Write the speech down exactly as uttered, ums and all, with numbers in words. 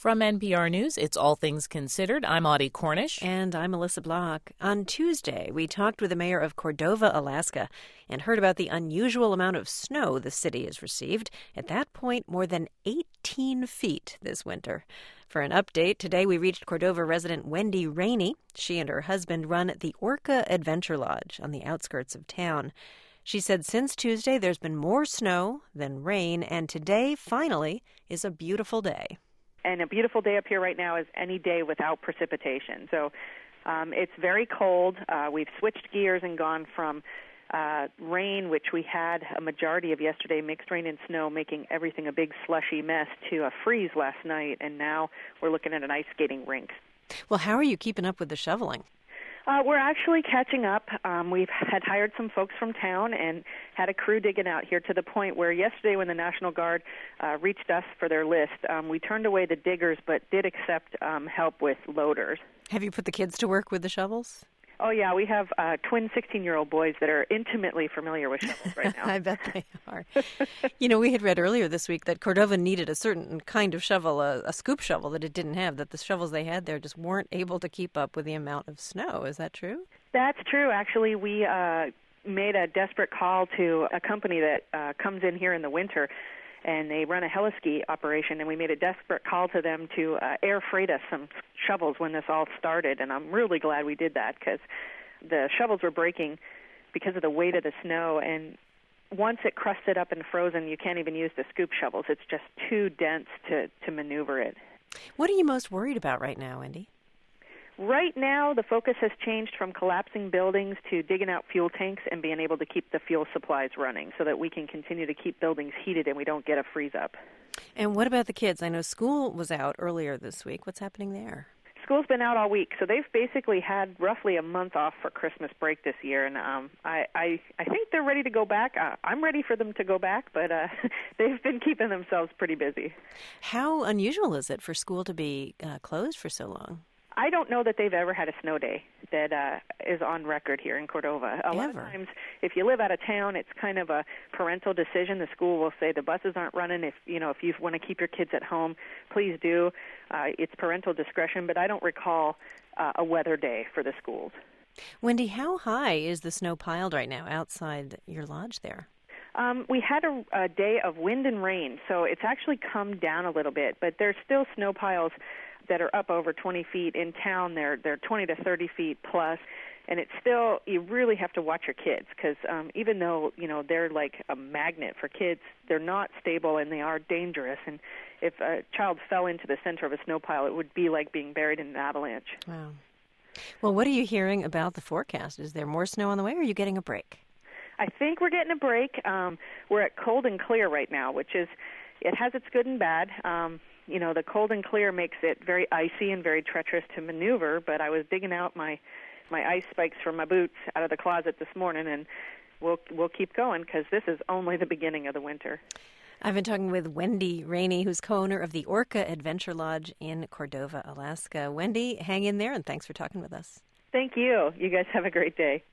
From N P R News, it's All Things Considered. I'm Audie Cornish. And I'm Melissa Block. On Tuesday, we talked with the mayor of Cordova, Alaska, and heard about the unusual amount of snow the city has received. At that point, more than eighteen feet this winter. For an update, today we reached Cordova resident Wendy Rainey. She and her husband run the Orca Adventure Lodge on the outskirts of town. She said since Tuesday, there's been more snow than rain, and today, finally, is a beautiful day. And a beautiful day up here right now is any day without precipitation. So um, it's very cold. Uh, we've switched gears and gone from uh, rain, which we had a majority of yesterday, mixed rain and snow, making everything a big slushy mess, to a freeze last night. And now we're looking at an ice skating rink. Well, how are you keeping up with the shoveling? Uh, we're actually catching up. Um, we've had hired some folks from town and had a crew digging out here to the point where yesterday when the National Guard uh, reached us for their list, um, we turned away the diggers but did accept um, help with loaders. Have you put the kids to work with the shovels? Oh, yeah, we have uh, twin sixteen-year-old boys that are intimately familiar with shovels right now. I bet they are. You know, we had read earlier this week that Cordova needed a certain kind of shovel, a, a scoop shovel that it didn't have, that the shovels they had there just weren't able to keep up with the amount of snow. Is that true? That's true. Actually, we uh, made a desperate call to a company that uh, comes in here in the winter, and they run a heliski operation, and we made a desperate call to them to uh, air freight us some shovels when this all started, and I'm really glad we did that because the shovels were breaking because of the weight of the snow, and once it crusted up and frozen, you can't even use the scoop shovels. It's just too dense to, to maneuver it. What are you most worried about right now, Wendy? Right now, the focus has changed from collapsing buildings to digging out fuel tanks and being able to keep the fuel supplies running so that we can continue to keep buildings heated and we don't get a freeze-up. And what about the kids? I know school was out earlier this week. What's happening there? School's been out all week, so they've basically had roughly a month off for Christmas break this year, and um, I, I, I think they're ready to go back. Uh, I'm ready for them to go back, but uh, they've been keeping themselves pretty busy. How unusual is it for school to be uh, closed for so long? I don't know that they've ever had a snow day that uh, is on record here in Cordova. A Ever? lot of times, if you live out of town, it's kind of a parental decision. The school will say the buses aren't running. If you know, if you want to keep your kids at home, please do. Uh, it's parental discretion, but I don't recall uh, a weather day for the schools. Wendy, how high is the snow piled right now outside your lodge there? Um, we had a, a day of wind and rain, so it's actually come down a little bit, but there's still snow piles that are up over twenty feet. In town. They're they're twenty to thirty feet plus, and it's still, you really have to watch your kids because um, even though you know they're like a magnet for kids, they're not stable and they are dangerous. And if a child fell into the center of a snow pile, it would be like being buried in an avalanche. Wow. Well, what are you hearing about the forecast? Is there more snow on the way, or are you getting a break? I think we're getting a break. Um, we're at cold and clear right now, which is, it has its good and bad. Um, You know, the cold and clear makes it very icy and very treacherous to maneuver, but I was digging out my, my ice spikes from my boots out of the closet this morning, and we'll we'll keep going because this is only the beginning of the winter. I've been talking with Wendy Rainey, who's co-owner of the Orca Adventure Lodge in Cordova, Alaska. Wendy, hang in there, and thanks for talking with us. Thank you. You guys have a great day.